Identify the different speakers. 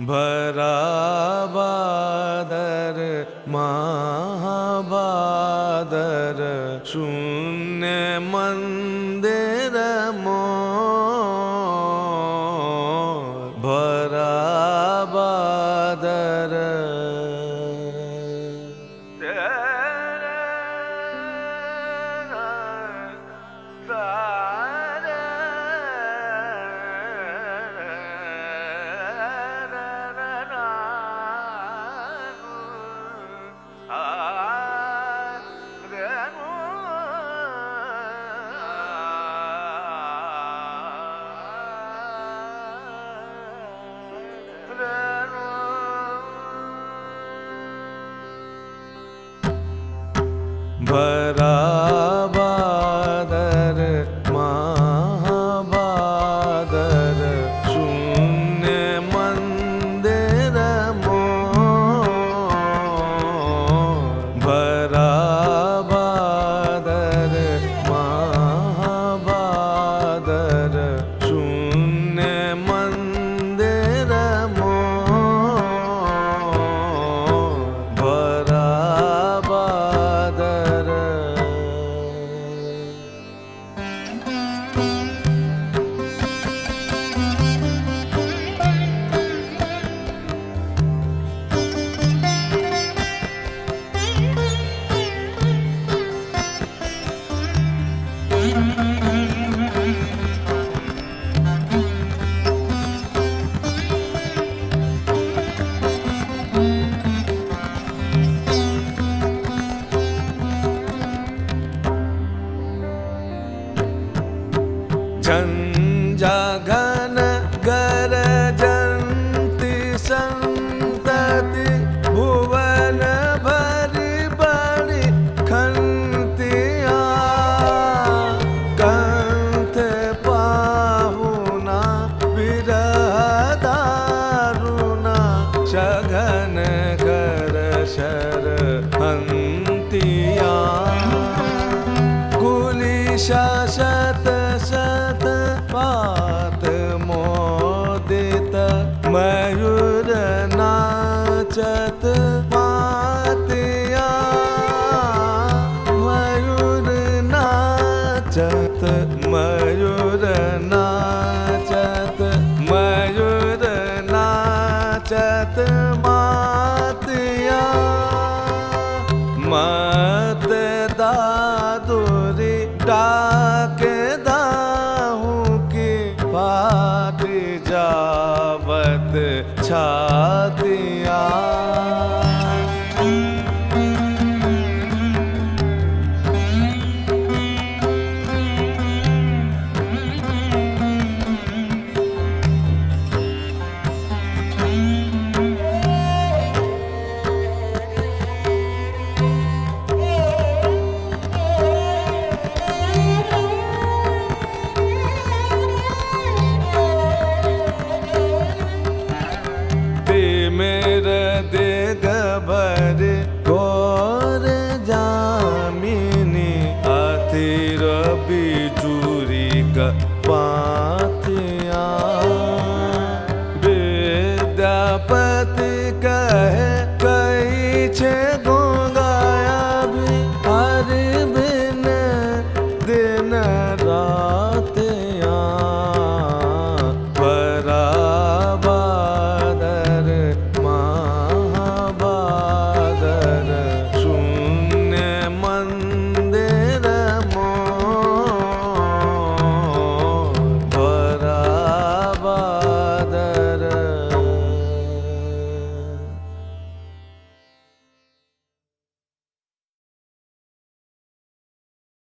Speaker 1: भरा बादर महाबादर शून्य मंदिर मोर भरा बादर भरा बादर महाबादर शून्य मंदिर मोर भरा बादर महाबादर शून्य मंदिर मोर भरा झंझा घन गरजन्ति संतति भुवन भरी बड़ी खंतिया कंठ पाहुना विरह दारुना सघन कर शर हंतिया कुलिशा शत शत पात मोदित मयूर नाचत पातिया मयूर नाचत मयूर नाचत मयूर नाचत मातिया मत दादुरी डाके फाट जावत छातिया मेरे देग भर घोर जामिनी अथिर बिजुरी का